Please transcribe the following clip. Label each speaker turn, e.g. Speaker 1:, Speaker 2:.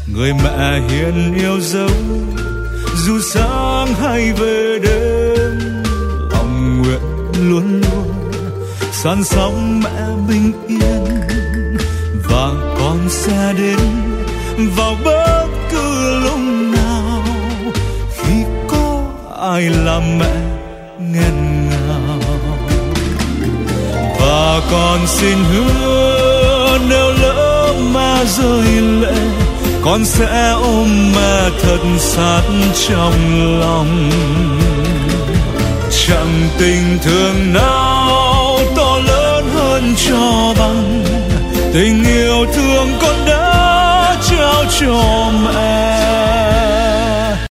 Speaker 1: người mẹ hiền yêu dấu. Dù sáng hay về đêm, lòng nguyện luôn luôn san sóng mẹ bình yên. Và con sẽ đến vào bất cứ lúc nào khi có ai làm mẹ nghẹn ngào. Và con xin hứa nếu lỡ mà rơi lệ, con sẽ ôm mẹ thật sát trong lòng. Chẳng tình thương nào to lớn hơn cho bằng tình yêu thương con đã trao cho mẹ.